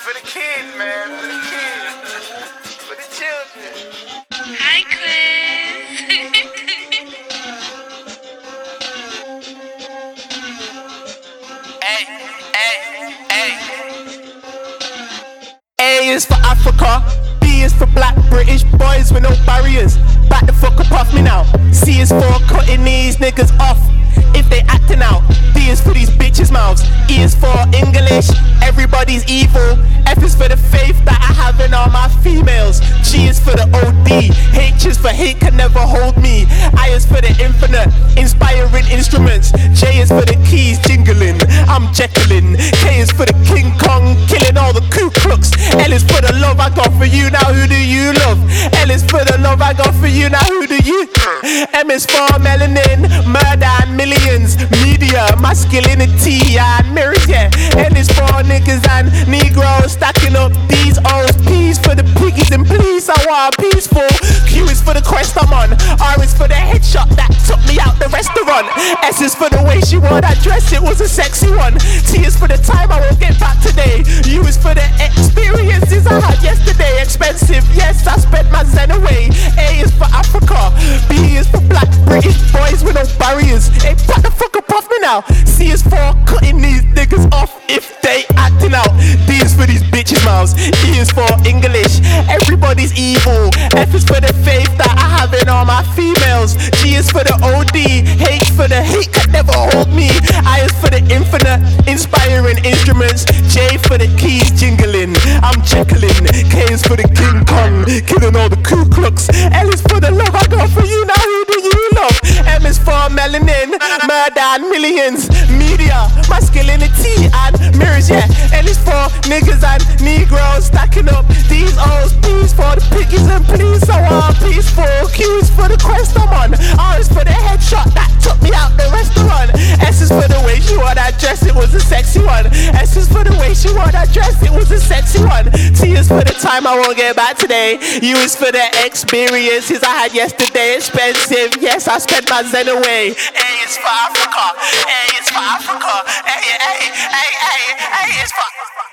For the kids, man. For the kids. For the children. Hi, Chris. Hey, hey, hey. A is for Africa, B is for black British boys with no barriers. Back the fuck up off me now. C is for cutting these niggas off if they acting out. D is for these bitches' mouths. E is for English, everybody's evil. F is for the faith that I have in all my females. G is for the OD, H is for hate can never hold me. I is for the infinite, inspiring instruments. J is for the keys jingling, I'm Jekyllin. K is for the King Kong, killing all the Ku Klux. L is for the love I got for you, now who do you love? L is for the love I got for you, now who do you? M is for melanin, murder and millions. Media, masculinity and mirrors, yeah. N is for niggas and Negroes, stacking up these O's. P's for the piggies and please, I want peaceful. Q is for the quest I'm on. R is for the headshot that took me out the restaurant. S is for the way she wore that dress, it was a sexy one. T is for the time I won't get back today. U is for the experiences I had yesterday. Expensive, yes, I spent my zen away. A is for Africa, B is for black British boys with no barriers. Hey, what the fuck up off me now? C is for cutting these niggas off if they acting out. D is for these bitches' mouths. E is for English, everybody's evil. F is for the faith that I have in all my females. G is for the OD, H for the hate can never hold me. I is for the infinite, inspiring instruments. J for the keys jingling, I'm Jekyllin. K is for the King Kong, killing all the Ku Klux. L is for the love I got for you, now who do you love? M is for melanin, murder and millions. Media, masculinity and mirrors, yeah. N is for niggas and Negroes, stacking up these O's. P is for the piggies and please, I want peaceful. Q is for the quest I'm on. R is for the headshot that took me out the restaurant. S is for the way she wore that dress, it was a sexy one. S is for the way she wore that dress, it was a sexy one. T is for the time I won't get back today. U is for the experiences I had yesterday. Expensive, yes, I spent my zen away. A is for Africa, A is for Africa, A is for